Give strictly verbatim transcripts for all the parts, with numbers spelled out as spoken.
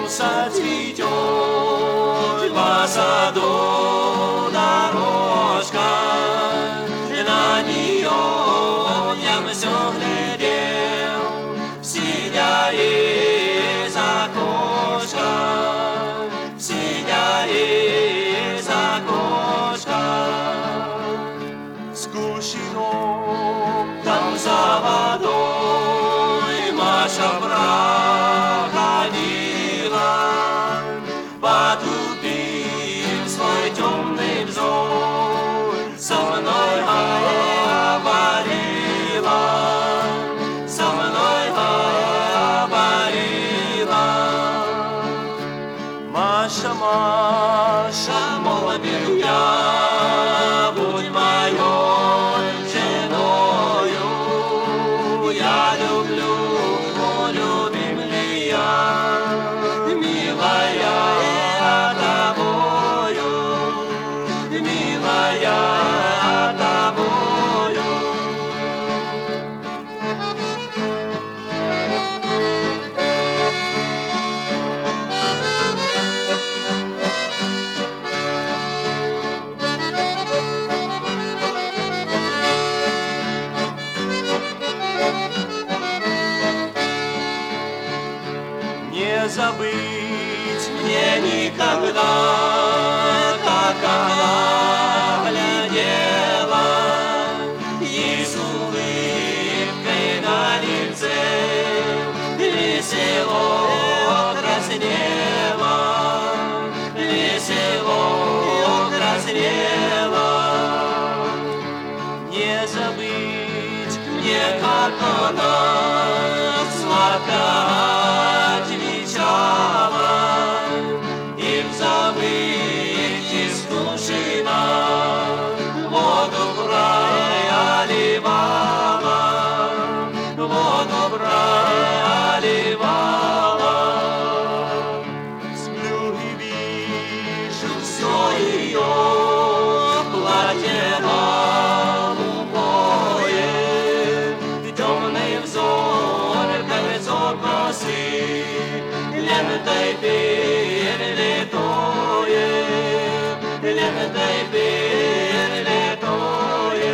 зацветет по саду дорожка, на нее я все глядел, сидя из окошка, сидя из окошка. Скучно там за водой Маша проходила, потупив свой темный взор, со мной говорила, со мной говорила. Маша, Маша, молвил я, будь моей женою, я люблю, любимая, милая тобою, милая тобою. Не забыть мне никогда, как она глядела, ей с улыбкой на лице весело краснела, весело краснела. Не забыть мне, как она сладко отвечала, и в забытье скучно воду проливала, воду проливала. Сплю и вижу все ее платье голубое, темный взор, кольцо косы, лентой перелитое, лентой перелитое.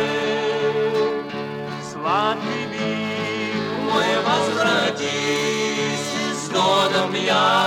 Сладкий миг мой, возвратись, с годом я